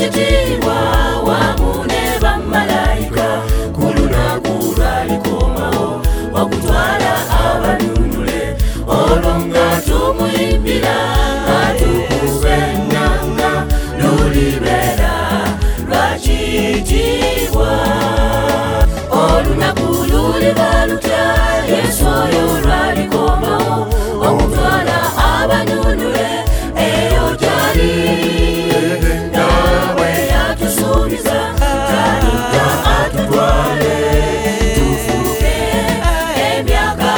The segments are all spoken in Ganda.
ekitiibwa wamu ne bamalayika ku lunaku lwalikomawo okutwala abanunule olwo nga tumuyimbira nga tukuba ennanga lulibeera lwakitiibwa olunaku luliba lutya Yesu oyo lwalikomawo okutwala abanunule eyo gyali nawe yatusuubiza talijja atutwale tufuuke emyaka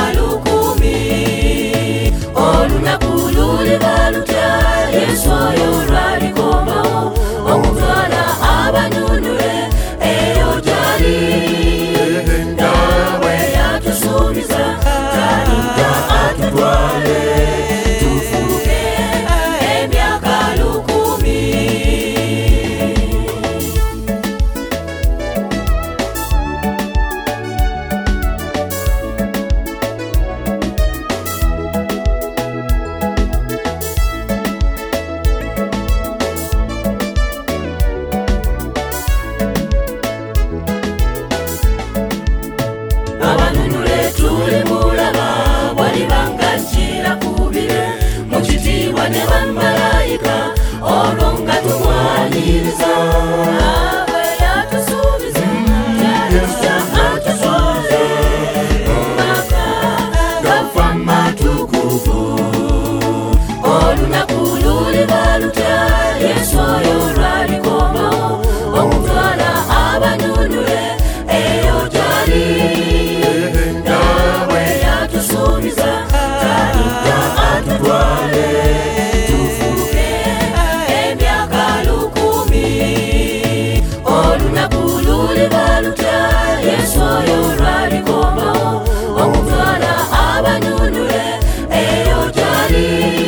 1000 olunaku luliba lutya Yesu oyo lwalikomawo okutwala abanunule eyo gyali nawe yatusuubiza talijja atutwale tufuuke emyaka 1000 abanunule tulimulaba walibanga nkirakubire mu kitiibwa ne bamalayika olwo nga tumwaniriza bwe yatusuubiza yatusa atusuubize mumaka gafa matukuvu olunaku luliba lutya Yesu oyo lwalikomawo okutwala abanunule eyo gyali nawe yatusuubiza talijja atutwale tufuuke emyaka 1000 olunaku luliba lutya Yesu oyo lwalikomawo okutwala abanunule eyo gyali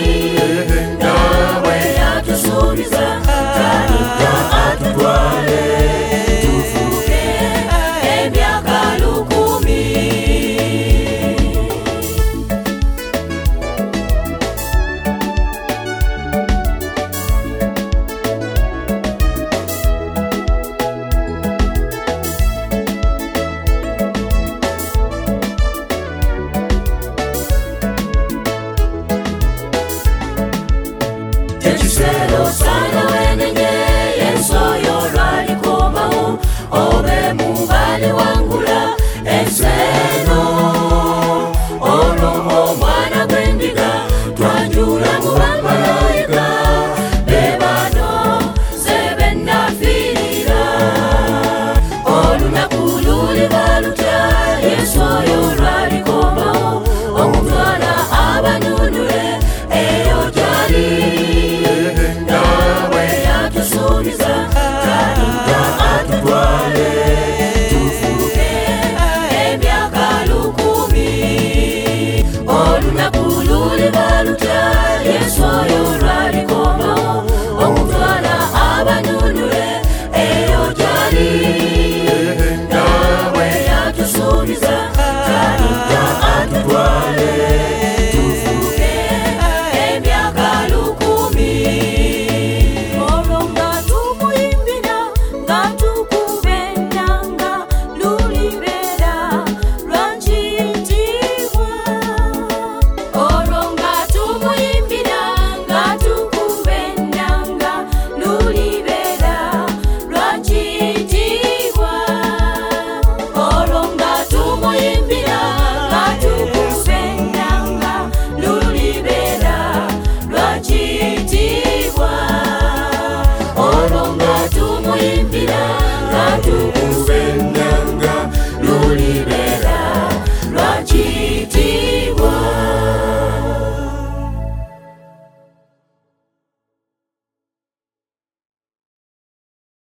nawe yatusuubiza talijja atutwale tufuuke emyaka 1000 ekisero sana wenenye Yesu oyo lwalikomawo obe mubali wangula enseno olwo omwana gw'endiga twanjula mu bamalayika bebano sebennafiirira olunaku luliba lutya Yesu oyo lwalikomawo okutwala abanunule eyo gyali nawe yatusuubiza talijja atutwale tufuuke emyaka 1000 olunaku luliba lutya Yesu oyo lwalikomawo okutwala abanunule eyo gyali nawe yatusuubiza talijja atutwale tufuuke emyaka 1000 olwo nga tumuyimbira nga tukuba ennanga lulibeera lwakitiibwa olwo nga tumuyimbira nga tukuba ennanga lulibeera lwakitiibwa olwo nga tumuyimbira nga tukuba ennanga lulibeera lwakitiibwa olwo nga tumuyimbira nga tukuba